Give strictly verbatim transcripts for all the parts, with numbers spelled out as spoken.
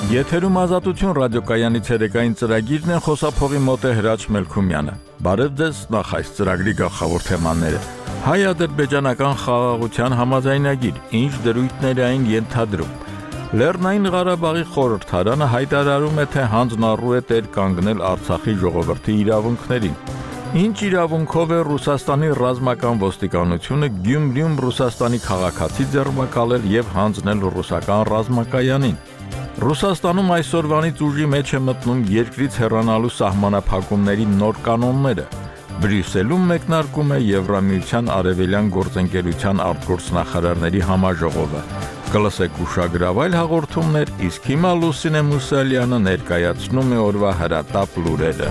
Եթերում ազատություն ռադիոկայանից երեկային ծրագիրն է, խոսափողի մոտ է Հրաչ Մելքումյանը։ Բարև ձեզ, նախ այս ծրագրի գլխավոր թեմաները։ Հայ-ադրբեջանական խաղաղության համաձայնագիր, ինչ դրույթներ էին ենթադրում։ Լեռնային Ղարաբաղի խորհրդարանը հայտարարում է, թե հանձնառու է տեր կանգնել Արցախի ժողովրդի իրավունքներին։ Ինչ իրավունքով է Ռուսաստանի ռազմական ոստիկանությունը Գյումրիում Ռուսաստանի քաղաքացի ձերբակալել եւ հանձնել ռուսական ռազմակայանին։ Ռուսաստանում այսօրվանից ուժի մեջ է մտնում երկրից հեռանալու սահմանափակումների նոր կանոնները։ Բրյուսելում մեկնարկում է Եվրամիության արևելյան գործընկերության արտգործնախարարների համաժողովը։ Կլսեք ուշագրավ այլ հաղորդումներ, իսկ հիմա Լուսինե Մուսալյանը ներկայացնում է օրվա հրատապ լուրերը։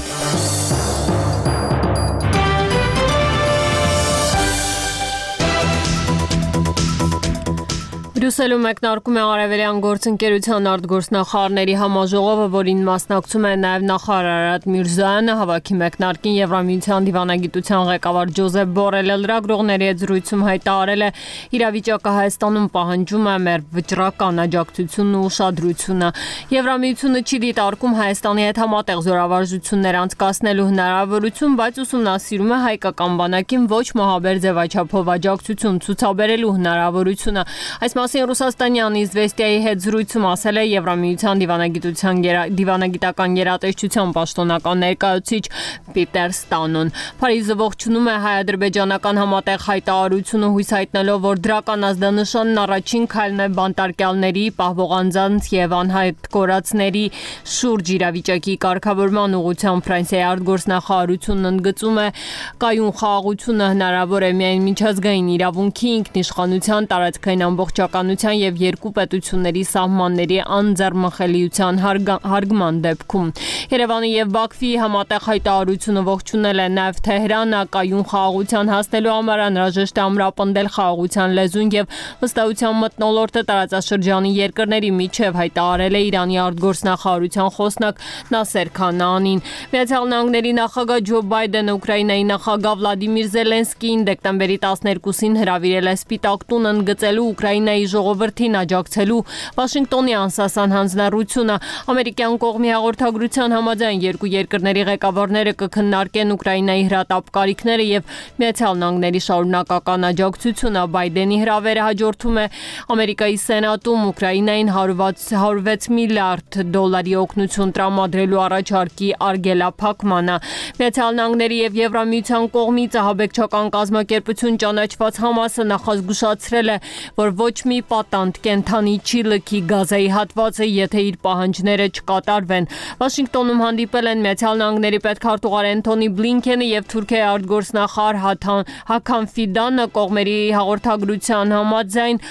Բրյուսելում մեկնարկում է արևելյան գործընկերության արտգործնախարարների համաժողովը, որին մասնակցում է նաև նախարար Արարատ Միրզոյանը, հավաքի մեկնարկին Եվրամիության դիվանագիտության ղեկավար Ջոզեփ Բորելը լրագրողների հետ զրույցում հայտարարել է, իրավիճակը Հայաստանում պահանջում է մեր վճռական աջակցությունն ու ուշադրությունը։ Եվրամիությունը չի դիտարկում Հայաստանի հետ համատեղ զորավարժություններ անցկացնելու հնարավորություն, բայց ուսումնասիրում է հայկական բանակին ոչ մահաբեր ձևաչափով աջակցություն ցուցաբերելու հնարավորությունը։ Այս մասին Ռուսաստանյան Իզվեստիայի հետ զրույցում ասել է Եվրամիության դիվանագիտության դիվանագիտական գերատեսչության պաշտոնական ներկայացուցիչ Պիտեր Ստանոն։ Փարիզը ողջունում է հայ-ադրբեջանական համատեղ հայտարարությունը, հույս հայտնելով, որ դրական ազդանշանն առաջին քայլն է բանտարկյալների, պահվող անձանց եւ անհայտ կորածների շուրջ իրավիճակի կարգավորման ուղղությամբ Ֆրանսիայի արտգործնախարարությունն ընդգծում է, կայուն խաղաղությունը հնարավոր է միայն միջազգային իրավունքի, ինքնիշխանության, տարածքային ամբողջականության եւ երկու պետությունների սահմանների անձեռմխելիության հարգման դեպքում։ Երևանի եւ Բաքվի համատեղ հայտարարությունը ողջունել է նաեւ Թեհրանը, կայուն խաղաղության հասնելու համար անհրաժեշտ է ամրապնդել խաղաղության լեզուն եւ վստահության մթնոլորտը տարածաշրջանի երկրների միջև, հայտարարել է Իրանի արտգործնախարարության խոսնակ Նասեր Քանանին։ Միացյալ Նահանգների նախագահ Ջո Բայդենը Ուկրաինայի նախագահ Վլադիմիր Զելենսկիին դեկտեմբերի տասներկուսին հրավիրել է Սպիտակ տուն ընդգծելու Ուկրաինայի ժողովրդին աջակցելու Վաշինգտոնի անսասան հանձնառությունը։ Ամերիկյան կողմի հաղորդագրության համաձայն երկու երկրների ղեկավարները կքննարկեն Ուկրաինայի հրատապ կարիքները եւ Միացյալ Նահանգների շարունակական աջակցությունը։ Բայդենի հրավերը հաջորդում է Ամերիկայի Սենատում Ուկրաինային հարյուր վեց միլիարդ դոլարի օգնություն տրամադրելու առաջարկի արգելափակմանը։ Միացյալ Նահանգների եւ Եվրամիության կողմից ահաբեկչական կազմակերպություն ճանաչված Համասը նախազգուշացրել է, որ ոչ մի պատանդ կենթանի չի լքի Գազայի հատվածը, եթե իր պահանջները չկատարվեն։ Վաշինգտոնում հանդիպել են Միացյալ Նահանգների պետքարտուղար Էնթոնի Բլինքենը եւ Թուրքիայի արտգործնախարար Հական Ֆիդանը։ Կողմերի հաղորդագրության համաձայն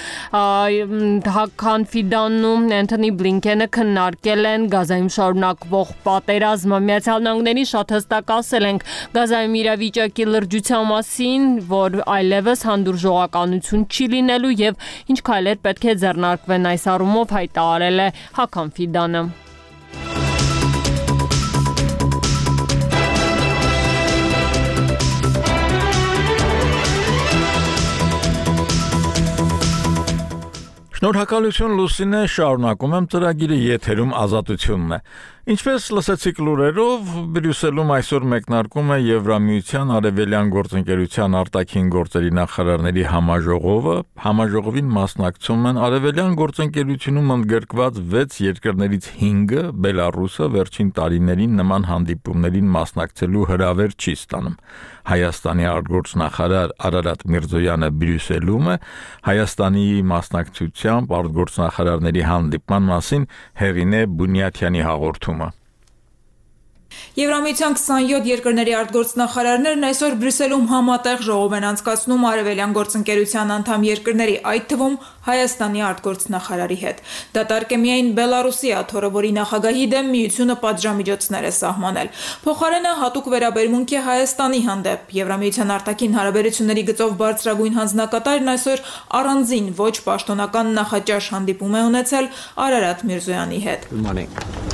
Հական Ֆիդանն ու Էնթոնի Բլինքենը քննարկել են Գազայում շարունակվող պատերազմը։ Միացյալ Նահանգների շատ հստակ ասել ենք Գազայում իրավիճակի լրջության մասին, որ այլևս հանդուրժողականություն չի լինելու եւ ինչ քայլեր պետք է ձեռնարկվեն այս առումով, հայտարարել է Հական Ֆիդանը։ Շնորհակալություն Լուսինե, շարունակում եմ ծրագիրը, եթերում ազատությունն է։ Ինչպես լսեցիք լուրերով, Բրյուսելում այսօր մեկնարկում է Եվրամիության արևելյան գործընկերության արտաքին գործերի նախարարների համաժողովը։ Համաժողովին մասնակցում են արևելյան գործընկերությունում ընդգրկված վեց երկրներից հինգը, Բելարուսը վերջին տարիներին նման հանդիպումներին մասնակցելու հրավեր չի ստանում։ Հայաստանի արտգործնախարար Արարատ Միրզոյանը Բրյուսելում է Հայաստանի մասնակցությամբ արտգործնախարարների հանդիպման մասին Հեղինե Բունյաթյանի հաղորդումը։ Եվրամիության քսանյոթ երկրների արտգործնախարարներն այսօր Բրյուսելում համատեղ ժողով են անցկացնում արևելյան գործընկերության անդամ երկրների, այդ թվում Հայաստանի արտգործնախարարի հետ։ Դատարկ է միայն Բելարուսի աթոռը, որի նախագահի դեմ միությունը պատժամիջոցներ է սահմանել։ Փոխարենը հատուկ վերաբերմունք է Հայաստանի հանդեպ։ Եվրամիության արտաքին հարաբերությունների գծով բարձրագույն հանձնակատարն այսօր առանձին ոչ պաշտոնական նախաճաշ հանդիպում է ունեցել Արարատ Միրզոյանի հետ։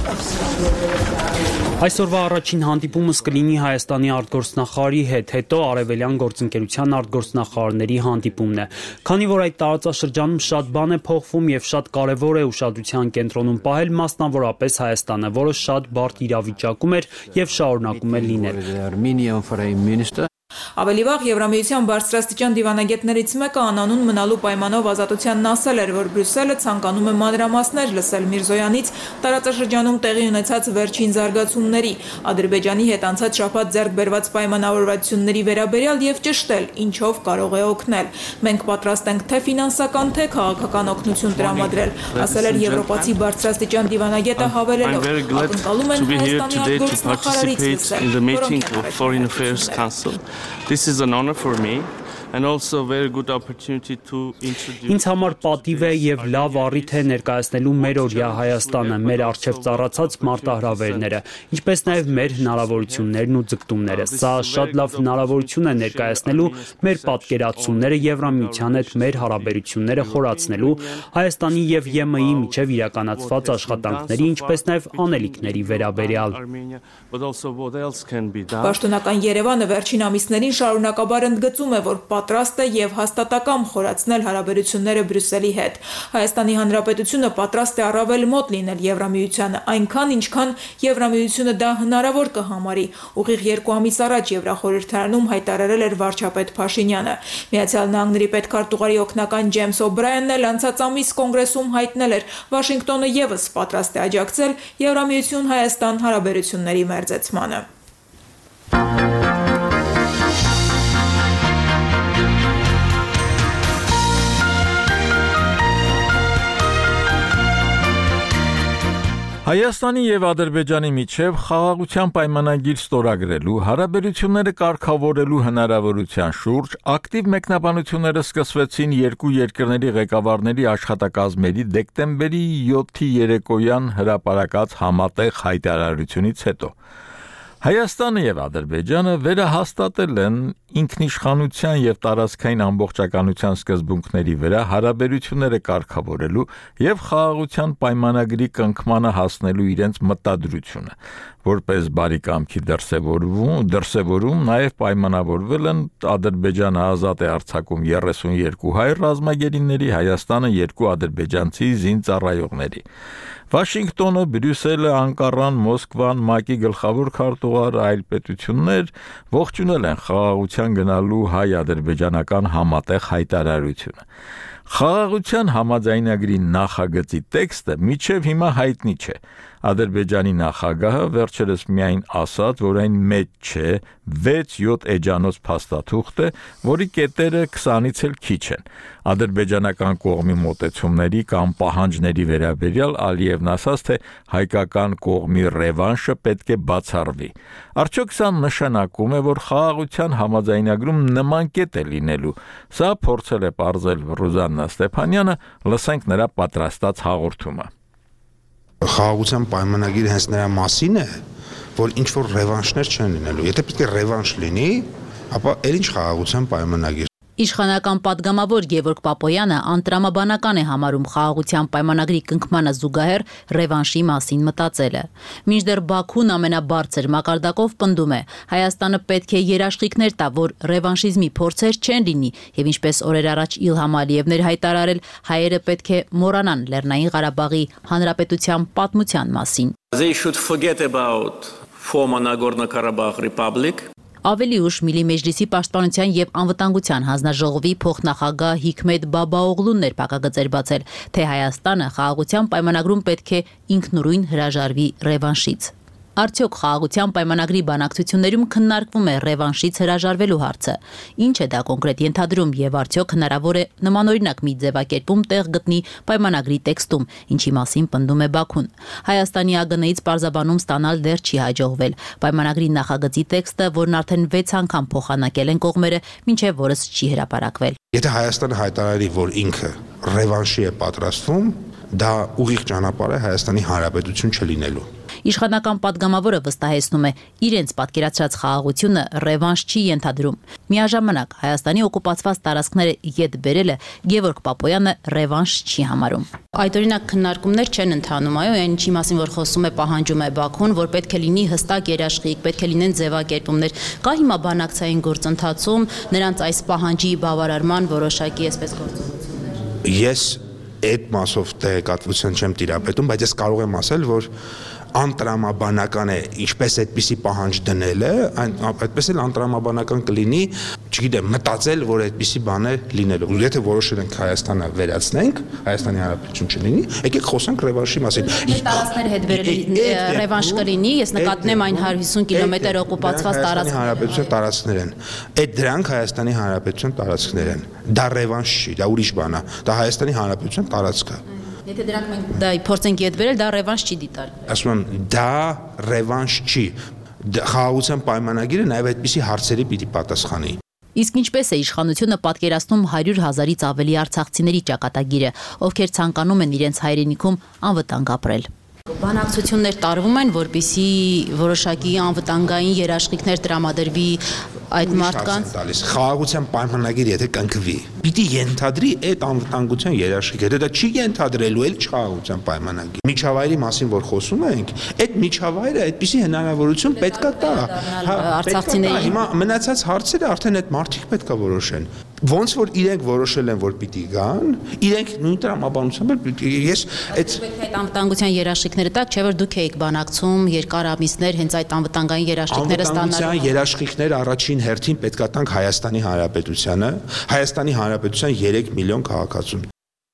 Այսօրվա առաջին հանդիպումս կլինի Հայաստանի արտգործնախարարի հետ, հետո Արևելյան գործընկերության արտգործնախարարների հանդիպումն է։ Քանի որ այդ տարածաշրջանում շատ բան է փոխվում եւ շատ կարեւոր է ուշադրության կենտրոնում պահել մասնավորապես Հայաստանը, որը շատ բարդ իրավիճակում էր եւ շարունակում է լինել։ Ավելի վաղ Եվրամիության բարձրաստիճան դիվանագետներից մեկը անանուն մնալու պայմանով ազատությանն ասել էր, որ Բրյուսելը ցանկանում է մանրամասներ լսել Միրզոյանից տարածաշրջանում տեղի ունեցած վերջին զարգացումների, Ադրբեջանի հետ անցած շաբաթ ձեռք բերված պայմանավորվածությունների վերաբերյալ եւ ճշտել, ինչով կարող է օգնել։ Մենք պատրաստ ենք թե ֆինանսական, թե քաղաքական օգնություն տրամադրել, ասել էր եվրոպացի բարձրաստիճան դիվանագետը հավելելով. Ակնկալում են Հայաստանի արտգործնախարարից լսել։ This is an honor for me and also a very good opportunity to introduce. Ինձ համար պատիվ է եւ լավ առիթ է ներկայացնելու մեր օրյա Հայաստանը, մեր արժեվ ծառացած մարտահրավերները, ինչպես նաեւ մեր հնարավորություններն ու ձգտումները։ Սա շատ լավ հնարավորություն է ներկայացնելու մեր պատկերացումները Եվրամիության հետ մեր հարաբերությունները խորացնելու, Հայաստանի եւ ԵՄ-ի միջև իրականացված աշխատանքների, ինչպես նաեւ անելիքների վերաբերյալ։ Պաշտոնական Երևանը վերջին ամիսներին շարունակաբար ընդգծում է, որ պատրաստ է եւ հաստատակամ խորացնել հարաբերությունները Բրյուսելի հետ։ Հայաստանի Հանրապետությունը պատրաստ է առավել մոտ լինել Եվրամիությանը, այնքան ինչքան Եվրամիությունը դա հնարավոր կհամարի, ուղիղ երկու ամիս առաջ Եվրախորհրդարանում հայտարարել էր վարչապետ Փաշինյանը։ Միացյալ Նահանգների պետքարտուղարի օգնական Ջեյմս Օբրայանն էլ անցած ամիս կոնգրեսում հայտնել էր, Վաշինգտոնը եւս պատրաստ է աջակցել Եվրամիություն-Հայաստան հարաբերությունների մերձեցմանը։ Հայաստանի եւ Ադրբեջանի միջև խաղաղության պայմանագիր ստորագրելու, հարաբերությունները կարգավորելու հնարավորության շուրջ ակտիվ մեկնաբանությունները սկսվեցին երկու երկրների ղեկավարների աշխատակազմերի դեկտեմբերի յոթի երեկոյան հրապարակած համատեղ հայտարարությունից հետո։ Հայաստանը եւ Ադրբեջանը վերահաստատել են ինքնիշխանության եւ տարածքային ամբողջականության սկզբունքների վրա հարաբերությունները կարգավորելու եւ խաղաղության պայմանագրի կնքմանը հասնելու իրենց մտադրությունը, որպես բարի կամքի դրսևորվում, դրսևորում նաեւ պայմանավորվել են Ադրբեջանը ազատ է արձակում երեսունյոթ հայ ռազմագերիների, Հայաստանը երկու ադրբեջանցի զինծառայողների։ Վաշինգտոնը, Բրյուսելը, Անկարան, Մոսկվան, ՄԱԿ-ի գլխավոր քարտուղար, այլ պետություններ ողջունել են խաղաղության գնալու հայ-ադրբեջանական համատեղ հայտարարությունը։ Խաղաղության համաձայնագրի նախագծի տեքստը մինչև հիմա հայտնի չէ։ Ադրբեջանի նախագահը վերջերս միայն ասաց, որ այն մեծ չէ, վեց-յոթ էջանոց փաստաթուղթ է, որի կետերը քսանից էլ քիչ են։ Ադրբեջանական կողմի մոտեցումների կամ պահանջների վերաբերյալ Ալիևն ասաց, թե հայկական կողմի ռևանշը պետք է բացառվի։ Արդյոք սա նշանակում է, որ խաղաղության համաձայնագրում նման կետ է լինելու։ Սա փորձել է պարզել Ռուզաննա Ստեփանյանը, լսենք նրա պատրաստած հաղորդումը։ Խաղաղության պայմանագիրը հենց նրա մասին է, որ ինչ որ ռևանշներ չեն լինելու։ Եթե պետք է ռևանշ լինի, ապա ել ինչ խաղաղության պայմանագիր։ Իշխանական պատգամավոր Գևորգ Պապոյանը անտրամաբանական է համարում խաղաղության պայմանագրի կնքմանը զուգահեռ ռևանշի մասին մտածելը։ Մինչդեռ Բաքուն ամենաբարձր մակարդակով պնդում է, Հայաստանը պետք է երաշխիքներ տա, որ ռևանշիզմի փորձեր չեն լինի, եւ ինչպես օրեր առաջ Իլհամ Ալիևն էր հայտարարել, հայերը պետք է մոռանան Լեռնային Ղարաբաղի հանրապետության պատմության մասին։ They should forget about former Nagorno-Karabakh Republic. Ավելի ուշ Միլի Մեջլիսի պաշտպանության եւ անվտանգության հանձնաժողովի փոխնախագահ Հիկմետ Բաբաօղլուն էր փակագծեր բացել, թե Հայաստանը խաղաղության պայմանագրում պետք է ինքնուրույն հրաժարվի ռևանշից։ Արդյոք խաղաղության պայմանագրի բանակցություններում քննարկվում է ռևանշից հրաժարվելու հարցը։ Ինչ է դա կոնկրետ ենթադրում եւ արդյոք հնարավոր է նմանօրինակ մի ձևակերպում տեղ գտնի պայմանագրի տեքստում, ինչի մասին պնդում է Բաքուն։ Հայաստանի ԱԳՆ-ից պարզաբանում ստանալ դեռ չի հաջողվել։ Պայմանագրի նախագծի տեքստը, որն արդեն վեց անգամ փոխանակել են կողմերը, մինչև որս չի հրապարակվել։ Եթե Հայաստանը հայտարարի, որ ինքը ռևանշի է պատրաստվում, դա ուղիղ ճանապարհ է Հայաստանի Հանրապետություն չլինելու։ Իշխանական պատգամավորը վստահեցնում է, իրենց պատկերացրած խաղաղությունը ռևանշ չի ենթադրում։ Միաժամանակ Հայաստանի օկուպացված տարածքները ետ բերելը Գևորգ Պապոյանը ռևանշ չի համարում։ Այդ օրինակ քննարկումներ չեն ընթանում, այո, այն ինչի մասին որ խոսում է պահանջում է Բաքուն, որ պետք է լինի հստակ երաշխիք, պետք է լինեն ձևակերպումներ։ Կա հիմա բանակցային գործընթացում նրանց այս պահանջի բավարարման որոշակի այսպես գործողություններ։ Ես այդ մասով տեղեկատվություն չեմ տիրապետում, բայց ես կարող եմ ասել, որ անտրամաբանական է, ինչպես այդպիսի պահանջ դնելը, այդպես էլ անտրամաբանական կլինի, չգիտեմ, մտածել, որ այդպիսի բաներ լինելու։ Եթե որոշել ենք Հայաստանը վերացնենք, Հայաստանի Հանրապետություն չլինի, եկեք խոսենք ռևանշի մասին։ Տարածքներ հետ վերել ռևանշ կլինի, ես նկատնում եմ այն հարյուր հիսուն կիլոմետր օկուպացված տարածքներ։ Հանրապետության տարածքներ են։ Այդ դրանք Հայաստանի Հանրապետության տարածքներ են։ Դա ռևանշ չի, դա ուրիշ բան է։ Դա Հայաստանի Հանրապետության տարածք է։ Եթե դրանք մենք դա փորձենք իդ վերել, դա ռևանշ չի դիտար։ Ասում եմ, դա ռևանշ չի։ Խաղաղության պայմանագիրը նաև այդպիսի հարցերի պիտի պատասխանի։ Իսկ ինչպես է իշխանությունը պատկերացնում հարյուր հազարից ավելի արցախցիների ճակատագիրը, ովքեր ցանկանում են իրենց հայրենիքում անվտանգ ապրել։ Բանակցություններ տարվում են, որպեսզի որոշակի անվտանգային երաշխիքներ տրամադրվի այդ մարդկանց։ Խաղաղության պայմանագիրը եթե կնքվի, պիտի ենթադրի այդ անվտանգության երաշխիքը։ Դա չի ենթադրելու էլ չխաղաղության պայմանագիր։ Միջավայրի մասին որ խոսում ենք, այդ միջավայրը այդպիսի հնարավորություն պետքա տա։ Արցախցիների հիմա մնացած հարցերը արդեն այդ մարդիկ պետքա որոշեն։ Ոնց որ իրենք որոշել են, որ պիտի գան, իրենք նույն տրամաբանությամբ ես այդ այդ անվտանգության երաշխիքները տակ, չէ՞ որ դուք եք բանակցում երկար ամիսներ հենց այդ անվտանգային երաշխիքները ստանալու։ Անվտանգության երաշխիքները առաջին հերթին պետքա տանք Հայաստանի Հանրապետությանը, Հայաստանի Հանրապետության երեք միլիոն քաղաքացուն։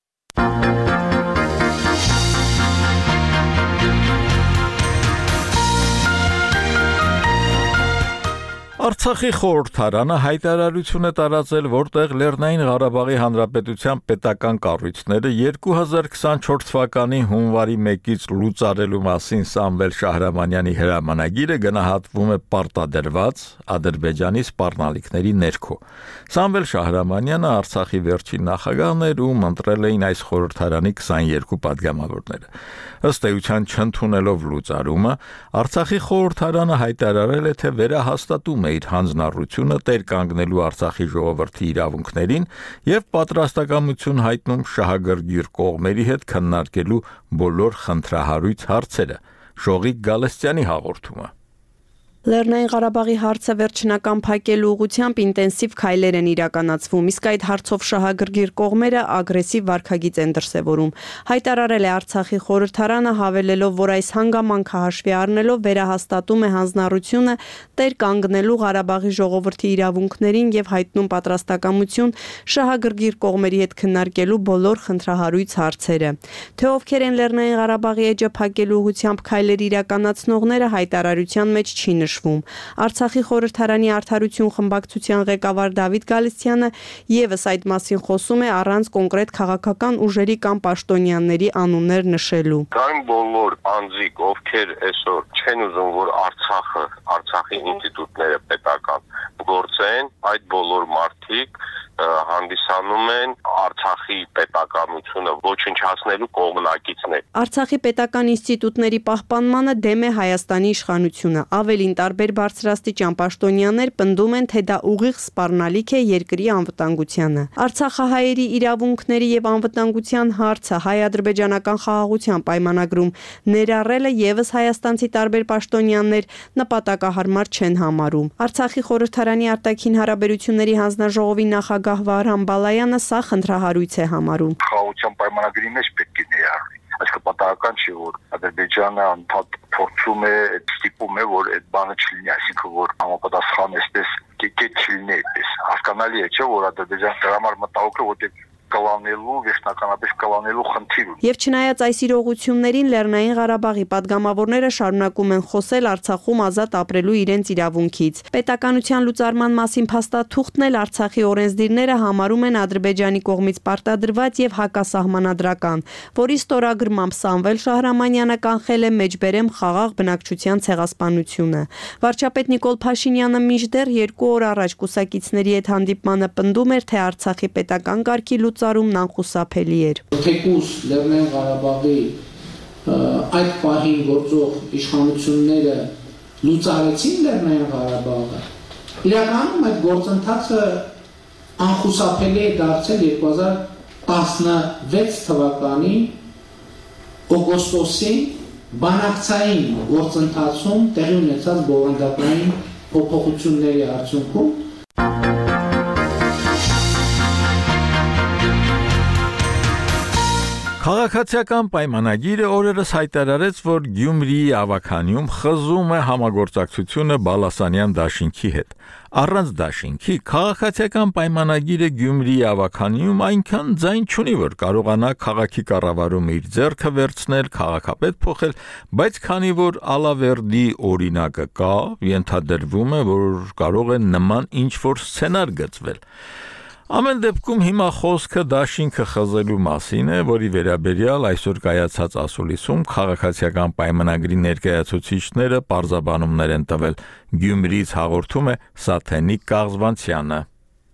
Արցախի խորհրդարանը հայտարարություն է տարածել, որտեղ Լեռնային Ղարաբաղի Հանրապետության պետական կառույցները երկու հազար քսանչորս թվականի հունվարի մեկից լուծարելու մասին Սամվել Շահրամանյանի հրամանագիրը գնահատվում է պարտադրված Ադրբեջանի սպառնալիքների ներքո։ Սամվել Շահրամանյանը Արցախի վերջին նախագահն էր, ում ընտրել էին այս խորհրդարանի քսաներկու պատգամավորները։ Ըստ էության չընդունելով լուծարումը, Արցախի խորհրդարանը հայտարարել է, թե վերահաստատում է իր հանձնառությունը տեր կանգնելու Արցախի ժողովրդի իրավունքներին եւ պատրաստակամություն հայտնում շահագրգիռ կողմերի հետ քննարկելու բոլոր խնդրահարույց հարցերը։ Շողիկ Գալստյանի հաղորդումը։ Լեռնային Ղարաբաղի հարցը վերջնական փակելու ուղղությամբ ինտենսիվ քայլեր են իրականացվում, իսկ այդ հարցով շահագրգիռ կողմերը ագրեսիվ վարքագիծ են դրսևորում։ Հայտարարել է Արցախի խորհրդարանը, հավելելով, որ այս հանգամանքը հաշվի առնելով վերահաստատում է հանձնառությունը տեր կանգնելու Ղարաբաղի ժողովրդի իրավունքներին եւ հայտնում պատրաստակամություն շահագրգիռ կողմերի հետ քննարկելու բոլոր խնդրահարույց հարցերը։ Թե ովքեր են Լեռնային Ղարաբաղի էջը փակելու ուղղությամբ քայլեր իրականացնողները հայտարարության մեջ չի Արցախի խորհրդարանի արդարություն խմբակցության ղեկավար Դավիթ Գալստյանը եւս այդ մասին խոսում է առանց կոնկրետ քաղաքական ուժերի կամ պաշտոնյաների անուններ նշելու։ Այն բոլոր անձիկ, ովքեր այսօր չեն ուզում, որ Արցախը, Արցախի ինստիտուտները պետական գործեն, այդ բոլոր մարդիկ հանդիսանում են Արցախի պետականությունը ոչնչացնելու կողմնակիցներ։ Արցախի պետական ինստիտուտների պահպանմանը դեմ է Հայաստանի իշխանությունը։ Ավելին տարբեր բարձրաստիճան պաշտոնյաներ պնդում են, թե դա ուղիղ սպառնալիք է երկրի անվտանգությանը։ Արցախահայերի իրավունքների եւ անվտանգության հարցը հայ-ադրբեջանական խաղաղության պայմանագրում ներառելը եւս հայաստանցի տարբեր պաշտոնյաներ նպատակահարմար չեն համարում։ Արցախի խորհրդարանի արտաքին հարաբերությունների հանձնաժողովի նախագահ Վահրամ Բալայանը սա խնդրահարույց է համարում։ Խաղաղության պայմանագրի մեջ պետք է ներառվի։ Այսինքն պատահական չի, որ Ադրբեջանը անդադ փորձում է, ստիպում է, որ այդ բանը չլինի, այսինքն որ համապատասխան էսպես կետ չլինի այդպես։ Հասկանալի է, չէ՞, որ Ադրբեջանը դրա համար մտահոգ է, որտեղ կլանելու, վերջնականապես կլանելու խնդիր ունի։ Եվ չնայած այս իրողություններին Լեռնային Ղարաբաղի падգամավորները շարունակում են խոսել Արցախում ազատ ապրելու իրենց իրավունքից։ Պետականության լուծարման մասին փաստաթուղթն էլ Արցախի օրենսդիրները համարում են Ադրբեջանի կողմից պարտադրված եւ հակասահմանադրական, որի ստորագրմամբ Սամվել Շահրամանյանը կանխել է մեջբերեմ խաղաղ բնակչության ցեղասպանությունը։ Վարչապետ Նիկոլ Փաշինյանը մինչդեռ երկու օր առաջ կուսակիցների հետ հանդիպմանը պնդում էր, թե Արցախի պետական կարգի լուծարումն անխուսափելի էր։ Թեկուզ Լեռնային Ղարաբաղի այդ պահին գործող իշխանությունները լուծարեցին Լեռնային Ղարաբաղը, իրականում այդ գործընթացը անխուսափելի է դարձել երկու հազար տասնվեց թվականի օգոստոսին բանակցային գործընթացում տեղի ունեցած բովանդակային փոփոխությունների արդյունքում Քաղաքացիական պայմանագիրը օրերս հայտարարեց, որ Գյումրիի ավականիում խզում է համագործակցությունը Բալասանյան դաշինքի հետ։ Առանց դաշինքի քաղաքացիական պայմանագիրը Գյումրիի ավականիում այնքան ձայն չունի, որ կարողանա քաղաքի կառավարումը իր ձեռքը վերցնել, քաղաքապետ փոխել, բայց քանի որ Ալավերդի օրինակը կա, ենթադրվում է, որ կարող է նման ինչ-որ սցենար գծվել։ Ամեն դեպքում հիմա խոսքը դաշինքը խզելու մասին է, որի վերաբերյալ այսօր կայացած ասուլիսում քաղաքացիական պայմանագրի ներկայացուցիչները պարզաբանումներ են տվել։ Գյումրիից հաղորդում է Սաթենիկ Կաղզվանցյանը։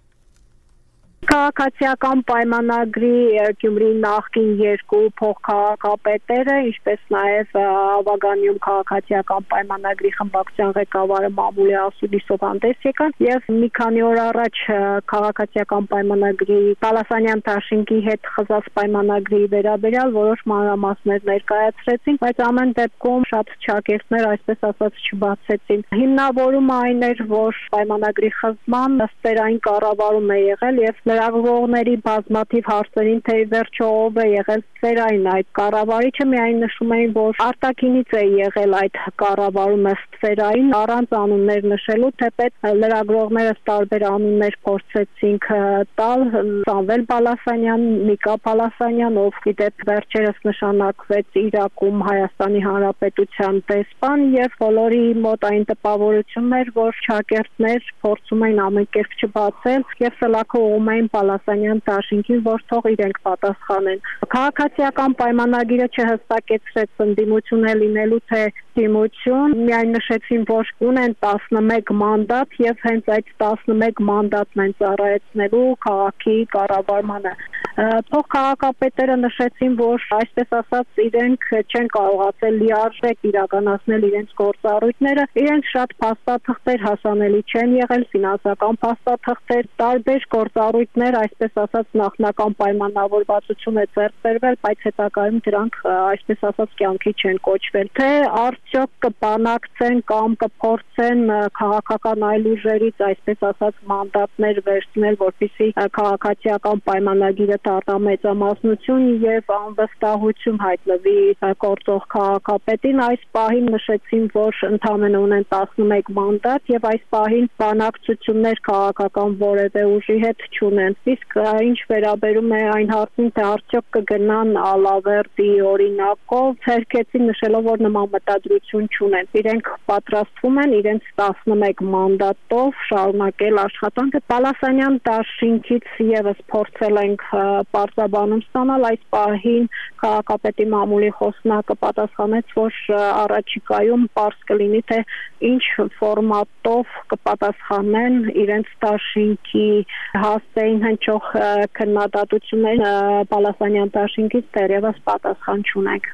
Քաղաքացիական պայմանագրի Գյումրիի նախկին երկու փոխքաղաքապետերը, ինչպես նաև ավականիում քաղաքացիական պայմանագրի խմբակցության ղեկավարը Մամուլի Ասուլիսով հանդես եկան եւ մի քանի օր առաջ քաղաքացիական պայմանագրի Բալասանյան դաշինքի հետ խզած պայմանագրի վերաբերյալ որոշ մանրամասներ ներկայացրեցին, բայց ամեն դեպքում շատ չակերտներ այսպես ասած չբացեցին։ Հիմնավորումը այն էր, որ պայմանագրի խզման ստերային կառավարում է եղել եւ լրագրողների բազմաթիվ հարցերին թե վերջո ով է եղել ստվերային այդ կառավարիչը միայն նշում էին, որ արտաքինից է եղել այդ կառավարումը ստվերային առանց անուններ նշելու, թեպետ լրագրողները տարբեր անուններ փորձեցինք տալ, Սամվել Բալասանյան, Միկա Բալասանյան, ով գիտեք վերջերս նշանակվեց Իրաքում Հայաստանի Հանրապետության դեսպան եւ բոլորի մոտ այն տպավորությունն էր, որ շակերտներ փորձում էին ամեն կերպ չբացել եւ սլաքողում էին Բալասանյան դաշինքին, որ թող իրենք պատասխանեն։ Քաղաքացիական պայմանագիրը չհստակեցրեց ընդդիմություն է լինելու թե դիմություն, միայն նշեցին, որ ունեն տասնմեկ մանդատ եւ հենց այդ տասնմեկ մանդատն են ծառայեցնելու քաղաքի կառավարմանը։ Թող քաղաքապետերը նշեցին, որ այսպես ասած իրենք չեն կարողացել լիարժեք իրականացնել իրենց գործառույթները, իրենք շատ փաստաթղթեր հասանելի չեն եղել, ֆինանսական փաստաթղթեր, տարբեր գործառույթներ, այսպես ասած նախնական պայմանավորվածություն է ձեռք բերվել, բայց հետագայում դրանք այսպես ասած կյանքի չեն կոչվել։ Թե արդյոք կբանակցեն կամ կփորձեն քաղաքական այլ ուժերից այսպես ասած մանդատներ վերցնել, որպեսզի քաղաքացիական պայմանագիրը դառնա մեծամասնություն եւ անվստահություն հայտնվի գործող քաղաքապետին, այս պահին նշեցին, որ ընդամենը ունեն տասնմեկ մանդատ եւ այս պահին բանակցություններ քաղաքական որևէ ուժի հետ չունեն։ Իսկ ինչ վերաբերում է այն հարցին, թե արդյոք կգնան Ալավերդի օրինակով, ցերկեցին նշելով, որ նման մտադրություն չունեն։ Իրենք պատրաստվում են իրենց տասնմեկ մանդատով շարունակել աշխատանքը։ Բալասանյան դաշինքից եւս փորձել ենք պարզաբանում ստանալ, այս պահին քաղաքապետի Մամուլի խոսնակը պատասխանեց, որ առաջիկայում պարզ կլինի, թե ինչ ֆորմատով կպատասխանեն իրենց դաշինքի հասցեին հնչող քննադատություններ Բալասանյան դաշինքից դեռևս պատասխան չունենք։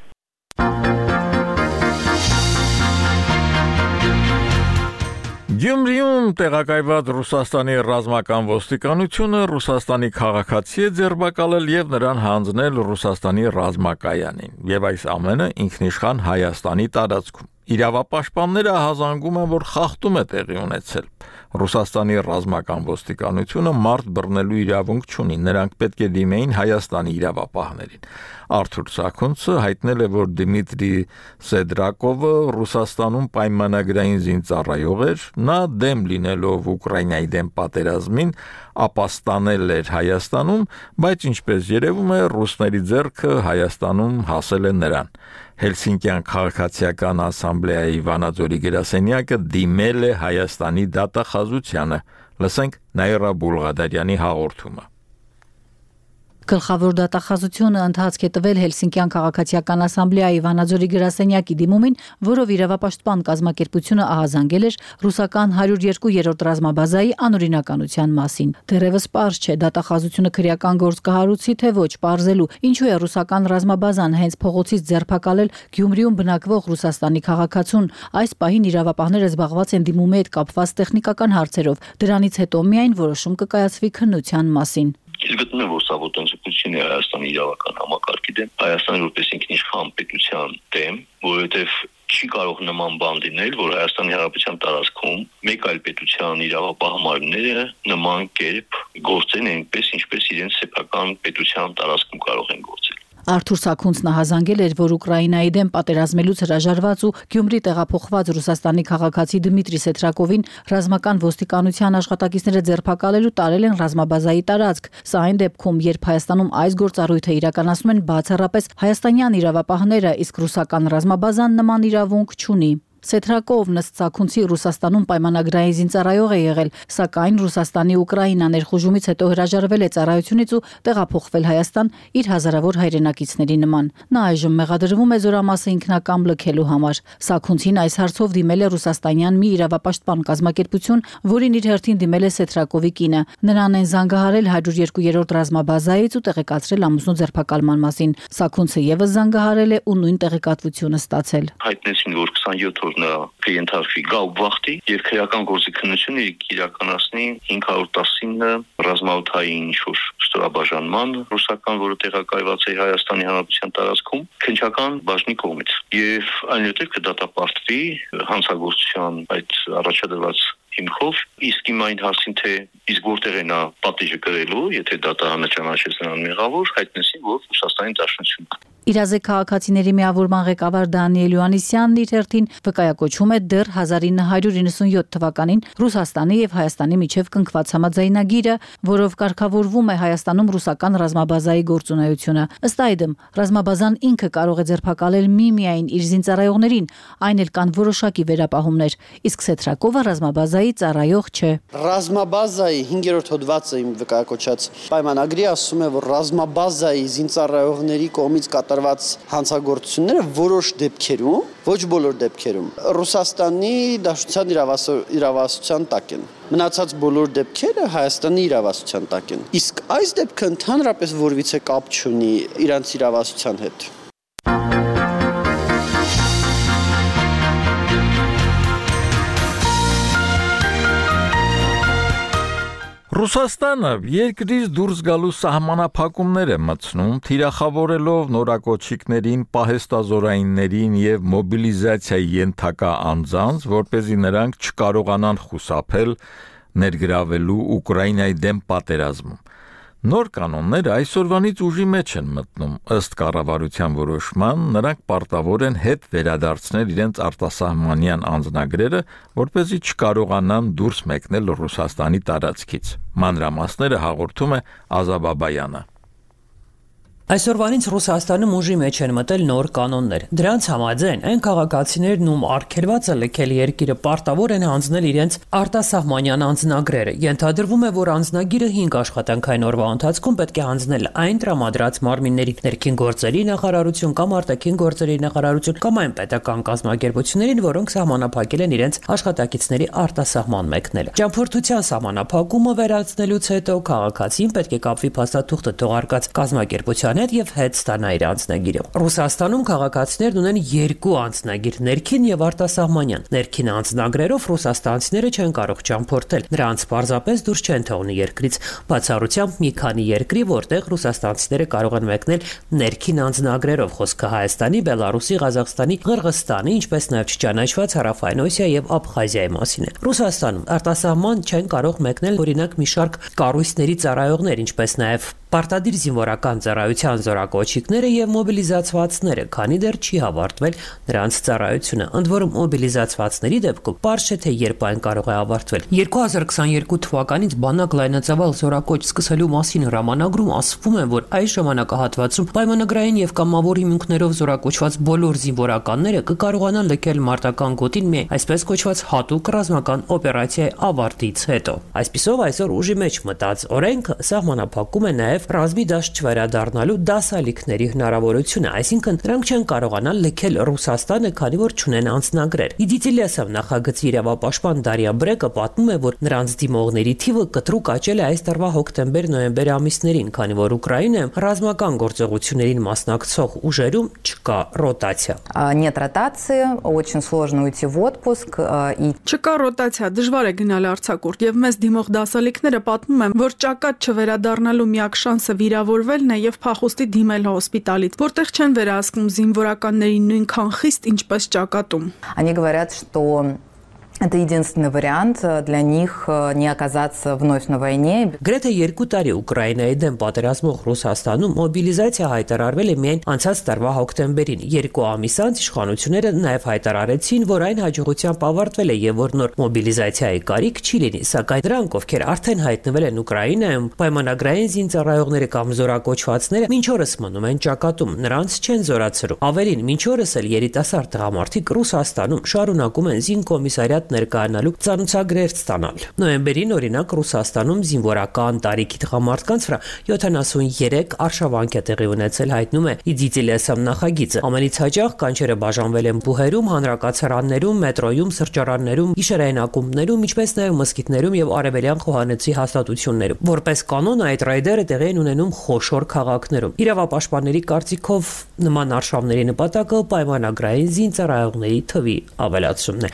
Գյումրիում տեղակայված Ռուսաստանի ռազմական ոստիկանությունը Ռուսաստանի քաղաքացի է ձերբակալել եւ նրան հանձնել Ռուսաստանի ռազմակայանին, եւ այս ամենը ինքնիշխան Հայաստանի տարածքում։ Իրավապաշտպանները հազանգում են, որ խախտում է տեղի ունեցել։ Ռուսաստանի ռազմական ոստիկանությունը մարդ բռնելու իրավունք չունի, նրանք պետք է դիմեին Հայաստանի իրավապահներին։ Արթուր Սաքունցը հայտնել է, որ Դիմիտրի Սեդրակովը Ռուսաստանում պայմանագրային զինծառայող էր, նա դեմ լինելով Ուկրաինայի դեմ պատերազմին ապաստանել էր Հայաստանում, բայց ինչպես երևում է, ռուսների ձեռքը Հայաստանում հասել է նրան։ Հելսինկյան քաղաքացիական ասամբլեայի Վանաձորի գրասենյակը դիմել է Հայաստանի դատախազությանը։ Լսենք Նաիրա Բուլղադարյանի հաղորդումը։ Գլխավոր դատախազությունը ընթացք է տվել Հելսինկյան քաղաքացիական ասամբլեայի Վանաձորի գրասենյակի դիմումին, որով իրավապաշտպան կազմակերպությունը ահազանգել էր ռուսական հարյուր երկու ռազմաբազայի անօրինականության մասին։ Դեռևս պարզ չէ դատախազությունը քրեական գործ կհարուցի թե ոչ, պարզելու ինչու է ռուսական ռազմաբազան հենց փողոցից ձերբակալել Գյումրիում բնակվող Ռուսաստանի քաղաքացուն։ Այս պահին իրավապահները զբաղված են դիմումի հետ կապված տեխնիկական հարցերով։ Դրանից հետո միայն որոշում կկայացվի քննության մասին։ Իսկ գտնում եմ, որ սա ոտնձգություն է Հայաստանի իրավական համակարգի դեմ, Հայաստանի որպես ինքնիշխան պետության դեմ, որովհետև չի կարող նման բան լինել, որ Հայաստանի Հանրապետության տարածքում մեկ այլ պետության իրավապահ մարմինները նման կերպ գործեն այնպես, ինչպես իրենց սեփական պետության տարածքում կարող են գործել։ Արթուր Սաքունցն հազանգել էր, որ Ուկրաինայի դեմ պատերազմելուց հրաժարված ու Գյումրի տեղափոխված Ռուսաստանի քաղաքացի Դմիտրի Սեթրակովին ռազմական ոստիկանության աշխատակիցները ձերբակալելու տարել են ռազմաբազայի տարածք։ Սա այն դեպքում, երբ Հայաստանում այս գործառույթը իրականացնում են բացառապես հայաստանյան իրավապահները, իսկ ռուսական ռազմաբազան նման իրավունք չունի։ Սեթրակովն ըստ Սաքունցի Ռուսաստանում պայմանագրային զինծառայող է եղել, սակայն Ռուսաստանի Ուկրաինա ներխուժումից հետո հրաժարվել է ծառայությունից ու տեղափոխվել Հայաստան իր հազարավոր հայրենակիցների նման։ Նա այժմ մեղադրվում է զորամասը ինքնակամ լքելու համար։ Սաքունցին այս հարցով դիմել է ռուսաստանյան մի իրավապաշտպան կազմակերպություն, որին իր հերթին դիմել է Սեթրակովի կինը։ Նրան են զանգահարել հարյուր երկու ռազմաբազայից ու տեղեկացրել ամուսնու ձերբակալման մասին։ Սաքունցը եւս զանգահարել է ու նույն տեղեկատվությունը ստացել։ Հայտնեցին, որ քսաներորդ օր նա կենթարկվի գաուբախտի եւ քրեական գործիքնությունը իրականացնի հինգ հարյուր տասնինը ռազմաօդային ինչ-որ ստորաբաժանման ռուսական, որը տեղակայված է Հայաստանի Հանրապետության տարածքում, քնչական բաժնի կողմից եւ այնուհետեւ կդատապարտվի հանցագործության այդ առաջադրված հիմքով, իսկ իմ այն հարցին, թե իսկ որտեղ է նա պատիժը կրելու, եթե դատահանը ճանաչեց նրան մեղավոր, հայտնեցին, որ Ռուսաստանի Դաշնությունն։ Իրազեկ քաղաքացիների միավորման ղեկավար Դանիել Յոհաննիսյանն իր հերթին վկայակոչում է դեռ հազար ինը հարյուր իննսունյոթ թվականին Ռուսաստանի եւ Հայաստանի միջև կնքված համաձայնագիրը, որով կարգավորվում է Հայաստանում ռուսական ռազմաբազայի գործունեությունը։ Ըստ այդմ, ռազմաբազան ինքը կարող է ձերբակալել միմիայն իր զինծառայողներին, այն էլ կան որոշակի վերապահումներ, իսկ Սեթրակովը ռազմաբազայի ծառայող չէ։ Ռազմաբազայի հինգերորդ հոդվածը իմ վկայակոչած պայմանագրի ասում է, որ ռազմաբազայի զինծառայողների կողմից կատարված հանցագործությունները որոշ դեպքերում, ոչ բոլոր դեպքերում, Ռուսաստանի Դաշնության իրավասության տակ են։ Մնացած բոլոր դեպքերը Հայաստանի իրավասության տակ են։ Իսկ այս դեպքը ընդհանրապես որևիցե կապ չունի իրանց իրավասության հետ։ Ռուսաստանը երկրից դուրս գալու սահմանափակումներ է մտցնում, թիրախավորելով նորակոչիկներին, պահեստազորայիններին եւ մոբիլիզացիայի ենթակա անձանց, որպեսզի նրանք չկարողանան խուսափել ներգրավելու Ուկրաինայի դեմ պատերազմում։ Նոր կանոնները այսօրվանից ուժի մեջ են մտնում, ըստ կառավարության որոշման, նրանք պարտավոր են հետ վերադարձնել իրենց արտասահմանյան անձնագրերը, որպեսզի չկարողանան դուրս մեկնել Ռուսաստանի տարածքից։ Մանրամասները հաղորդում է Ազա Բաբայանը։ Այսօրվանից Ռուսաստանում ուժի մեջ են մտել նոր կանոններ։ Դրանց համաձայն այն քաղաքացիներն, ում արգելվածը լքել երկիրը, պարտավոր են հանձնել իրենց արտասահմանյան անձնագրերը։ Ենթադրվում է, որ անձնագիրը հինգ աշխատանքային օրվա ընթացքում պետք է հանձնել այն տրամադրած մարմիններին՝ ներքին գործերի նախարարություն կամ արտաքին գործերի նախարարություն կամ այն պետական կազմակերպություններին, որոնք սահմանափակել են իրենց աշխատակիցների արտասահման մեկնելը։ Ճամփորդության սահմանափակումը վերացնելուց հետո քաղաքացին պետք է կապվի փաստաթուղթը թողարկած կազմակերպության եւ հետ ստանա իր անձնագիրը։ Ռուսաստանում քաղաքացիներն ունեն երկու անձնագիր՝ ներքին եւ արտասահմանյան։ Ներքին անձնագրերով ռուսաստանցիները չեն կարող ճամփորդել, նրանց պարզապես դուրս չեն թողնի երկրից, բացառությամբ մի քանի երկրի, որտեղ ռուսաստանցիները կարող են մեկնել ներքին անձնագրերով, խոսքը Հայաստանի, Բելարուսի, Ղազախստանի, Ղրղստանի, ինչպես նաեւ չճանաչված Հարավային Օսիա եւ Աբխազիայի մասին է։ Ռուսաստանում արտասահման չեն կարող մեկնել օրինակ մի շարք կառույցների ծառայողներ, ինչպես նաեւ պարտադիր զինվորական ծառայության զորակոչիկները եւ մոբիլիզացվածները, քանի դեռ չի ավարտվել նրանց ծառայությունը։ Ընդ որում մոբիլիզացվածների դեպքում պարզ չէ, թե երբ այն կարող է ավարտվել։ երկու հազար քսաներկու թվականից բանակ լայնածավալ զորակոչ սկսելու մասին հրամանագրում ասվում է, որ այս ժամանակահատվածում պայմանագրային եւ կամավոր հիմունքներով զորակոչված բոլոր զինվորականները կկարողանան լքել մարտական գոտին մի այսպես կոչված հատուկ ռազմական օպերացիայի ավարտից հետո։ Այսպիսով այսօր ուժի մեջ մտած օրենքը սահմանափակում է նաեւ նաև ռազմի դաշտ չվերադառնալու դասալիքների հնարավորությունը, այսինքն նրանք չեն կարողանալ լքել Ռուսաստանը, քանի որ չունեն անձնագրեր։ Իդիտիլեսով նախագծի իրավապաշտպան Դարիա Բրեկը պատմում է, որ նրանց դիմողների թիվը կտրուկ աճել է այս տարվա հոկտեմբեր-նոյեմբեր ամիսներին, քանի որ Ուկրաինայում ռազմական գործողություններին մասնակցող ուժերում չկա ռոտացիա։ Нет ротации, очень сложно уйти в отпуск и Չկա ռոտացիա, դժվար է գնալ արձակուրդ եւ մեզ դիմող դասալիքները պատմում են, որ ճակատ չվերադառնալու միակ շանսը վիրավորվելն է եւ փախուստի димել հոսպիտալից, որտեղ չեն վերահսկում զինվորականների նույնքան խիստ, ինչպես ճակատում։ Они говорят, что это единственный вариант для них не оказаться вновь на войне. Գրեթե երկու տարի Ուկրաինայի դեմ պատերազմող Ռուսաստանում մոբիլիզացիա հայտարարվել է միայն անցած տարվա հոկտեմբերին։ Երկու ամիս անց իշխանությունները նաև հայտարարեցին, որ այն հաջողությամբ ավարտվել է եւ որ նոր մոբիլիզացիայի կարիք չի լինի, սակայն դրանք, ովքեր արդեն հայտնվել են Ուկրաինայում, պայմանագրային զինծառայողները կամ զորակոչվածները մինչ օրս մնում են ճակատում, նրանց չեն զորացրում։ Ավելին, մինչ օրս էլ երիտասարդ տղամարդիկ Ռուսաստանում շարունակում են զինկոմիսարիատ ներկայանալու ծանուցագրեր ստանալ։ Նոյեմբերին օրինակ Ռուսաստանում զինվորական տարիքի տղամարդկանց վրա յոթանասունյերեք արշավանք է տեղի ունեցել, հայտնում է Իդիտիլեսամ նախագիծը։ Ամենից հաճախ կանչերը բաժանվել են բուհերում, հանրակացարաններում, մետրոյում, սրճարաններում, գիշերային ակումբներում, ինչպես նաև մզկիթներում եւ արևելյան խոհանոցի հաստատություններում։ Որպես կանոն այդ ռայդերը տեղի են ունենում խոշոր քաղաքներում։ Իրավապաշտպանների կարծիքով նման արշավների նպատակը պայմանագրային զինծառայողների թվի ավելացումն է։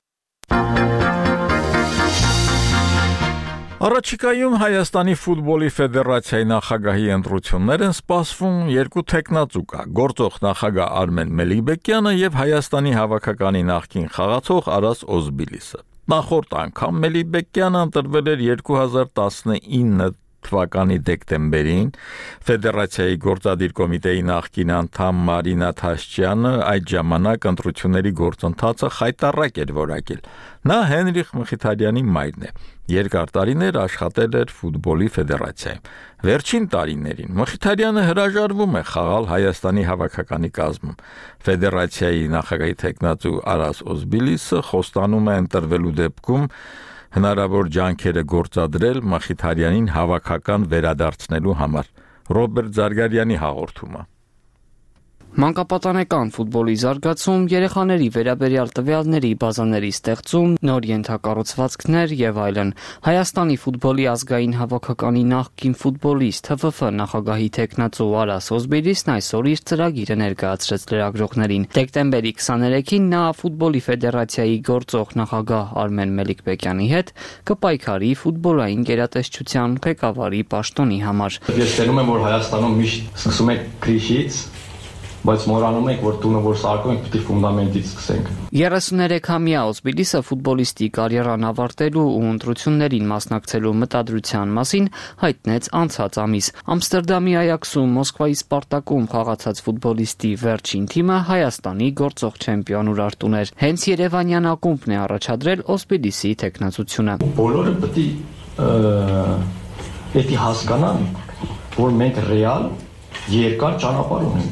Առաջիկայում Հայաստանի ֆուտբոլի ֆեդերացիայի նախագահի ընտրություններ են սպասվում երկու տեխնացու կա՝ գործող նախագահ Արմեն Մելիքբեկյանը եւ Հայաստանի հավաքականի նախկին խաղացող Արաս Օզբիլիսը։ Նախորդ անգամ Մելիքբեկյանը ընտրվել էր երկու հազար տասնինը թվականի դեկտեմբերին, ֆեդերացիայի գործադիր կոմիտեի նախկին անդամ Մարինա Թաշչյանը այդ ժամանակ ընտրությունների գործընթացը խայտառակ էր որակել։ Նա Հենրիխ Մխիթարյանի մայրն է։ Երկար տարիներ աշխատել էր ֆուտբոլի ֆեդերացիայում։ Վերջին տարիներին Մխիթարյանը հրաժարվում է խաղալ Հայաստանի հավաքականի կազմում։ Ֆեդերացիայի նախագահի տեխնացու Արաս Օզբիլիսը խոստանում է ընտրվելու դեպքում հնարավոր ջանքերը գործադրել Մխիթարյանին հավաքական վերադարձնելու համար։ Ռոբերտ Զարգարյանի հաղորդումը։ Մանկապատանեկան ֆուտբոլի զարգացում, երեխաների վերաբերյալ տվյալների բազաների ստեղծում, նոր ենթակառուցվածքներ եւ այլն։ Հայաստանի ֆուտբոլի ազգային հավաքականի նախկին ֆուտբոլիստ Հ Ֆ Ֆ նախագահի տեխնացու Արաս Օզբիլիսն այսօր իր ծրագիրը ներկայացրեց լրագրողներին։ Դեկտեմբերի քսաներեքին նա ֆուտբոլի ֆեդերացիայի գործող նախագահ Արմեն Մելիքբեկյանի հետ կպայքարի ֆուտբոլային գերատեսչության ղեկավարի պաշտոնի համար։ Ես տենում եմ, որ Հայաստանում միշտ սկսում եք քրիշից, բայց մոռանում եք, որ տունը որ սարքում եք, պիտի ֆունդամենտից սկսենք։ երեսուներեքամյա Օզբիլիսը ֆուտբոլիստի կարիերան ավարտելու ու ընտրություններին մասնակցելու մտադրության մասին հայտնեց անցած ամիս։ Ամստերդամի Այաքսում, Մոսկվայի Սպարտակում խաղացած ֆուտբոլիստի վերջին թիմը Հայաստանի գործող չեմպիոն Ուրարտուն էր։ Հենց Երևանյան ակումբն է առաջադրել Օզբիլիսի տեխնացությունը։ Բոլորը պիտի պետք է հասկանան, որ մենք ռեալ երկար ճանապարհ ունենք։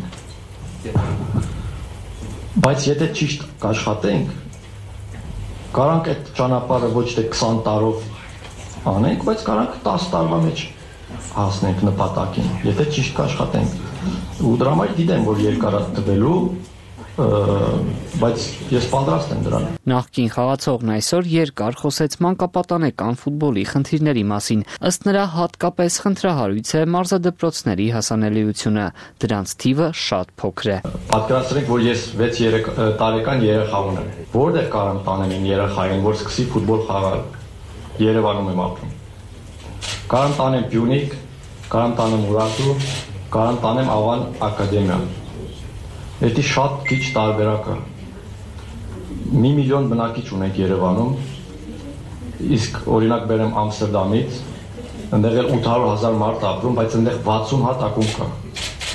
Բայց եթե ճիշտ կաշխատենք, կարանք այդ ճանապարհը ոչ թե քսան տարով անենք, բայց կարանք տասը տարվա մեջ հասնենք նպատակին, եթե ճիշտ կաշխատենք։ Ու դրա համար գիտեմ, որ երկար է տվելու, բայց ես պատրաստ եմ դրան։ Նախկին խաղացողն այսօր երկար խոսեց մանկապատանեկան ֆուտբոլի խնդիրների մասին։ Ըստ նրա հատկապես խնդրահարույց է մարզադպրոցների հասանելիությունը։ Դրանց թիվը շատ փոքր է։ Պատկերացրեք, որ ես վեց տարեկան երեխա ունեմ։ Որտեղ կարամ տանեմ իմ երեխային, որ սկսի ֆուտբոլ խաղալ։ Երևանում եմ ապրում։ Կարամ տանեմ Պյունիկ, կարամ տանեմ Ուրարտու, կարամ տանեմ Ավան ակադեմիա։ Դա շատ քիչ տարբերակ է։ Մի միլիոն բնակիչ ունենք Երևանում, իսկ օրինակ բերեմ Ամստերդամից, այնտեղ էլ ութ հարյուր հազար մարդ ապրում, բայց այնտեղ վաթսուն հատ ակումբ կա։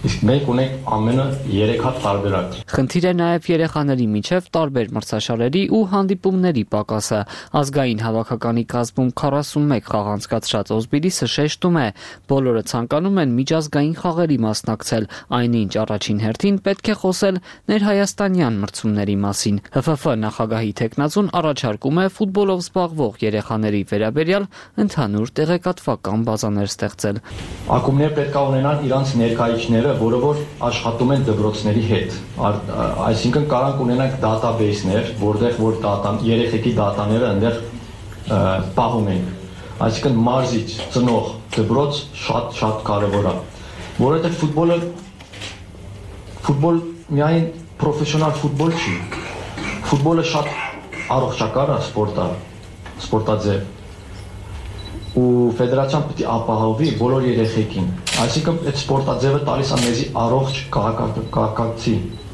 Իսկ մենք ունենք ամենը երեք հատ տարբերակ։ Խնդիրը նաև երեխաների միջև տարբեր մրցաշարերի ու հանդիպումների պակասը։ Ազգային հավաքականի կազմում քառասունմեկ խաղ անցկացրած Օզբիրիսը շեշտում է, բոլորը ցանկանում են միջազգային խաղերի մասնակցել, այնինչ առաջին հերթին պետք է խոսել ներհայաստանյան մրցումների մասին։ Հ Ֆ Ֆ նախագահի թեկնածուն առաջարկում է ֆուտբոլով զբաղվող երեխաների վերաբերյալ ընդհանուր տեղեկատվական բազաներ ստեղծել։ Ակումբները պետք է ունենան իրանց ներկայիչները, որը որ աշխատում են դպրոցների հետ։ Այսինքն կարանք ունենանք դատաբեյսներ, որտեղ որ դատան, երեխեքի դատաները այնտեղ պահում են։ Այսինքն մարզիչ, ծնող, դպրոց շատ շատ կարևոր է, որովհետև ֆուտբոլը ֆուտբոլ միայն պրոֆեսիոնալ ֆուտբոլ չի։ Ֆուտբոլը շատ առողջակար է սպորտ է, սպորտաձև։ Ու ֆեդերացիան պետք է ապահովի բոլոր երեխեքին։ Այսինքն այդ սպորտաձևը տալիս է մեզի առողջ քաղաքացի։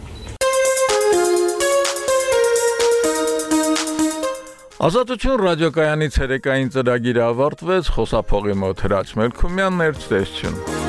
Ազատություն ռադիոկայանի ցերեկային ծրագիրը ավարտվեց, խոսափողի մոտ Հրաչ Մելքումյանն էր, ցտեսություն։